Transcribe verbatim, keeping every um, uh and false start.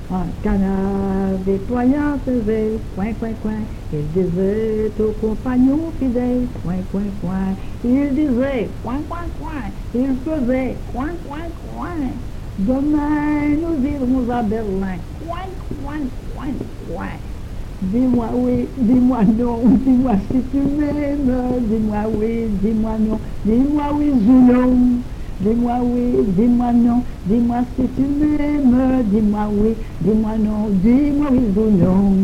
Un canard déployant ses ailes, coin, coin, coin, il disait aux compagnons fidèles, coin, coin, coin, il disait, coin, coin, coin, il faisait, coin, coin, coin. Demain, nous irons à Berlin, coin, coin, coin, coin. Dis-moi oui, dis-moi non, dis-moi si tu m'aimes, dis-moi oui, dis-moi non, dis-moi oui ou non. Dis-moi oui, dis-moi non, dis-moi si tu m'aimes, dis-moi oui, dis-moi non, dis-moi oui ou non.